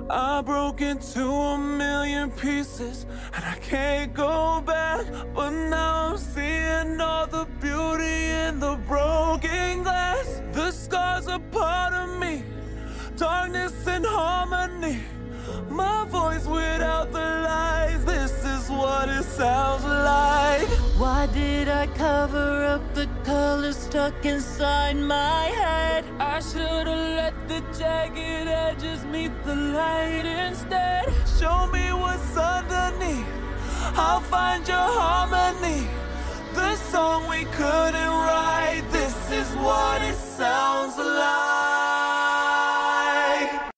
I broke into a million pieces and I can't go back. But now I'm seeing all the beauty in the broken glass. The scars are part of me, darkness and harmony. My voice without the lies, this is what it sounds like. Why did I cover up the colors stuck inside my head? I should've let the jagged edges meet the light instead. Show me what's underneath, I'll find your harmony. The song we couldn't write, this is what it sounds like.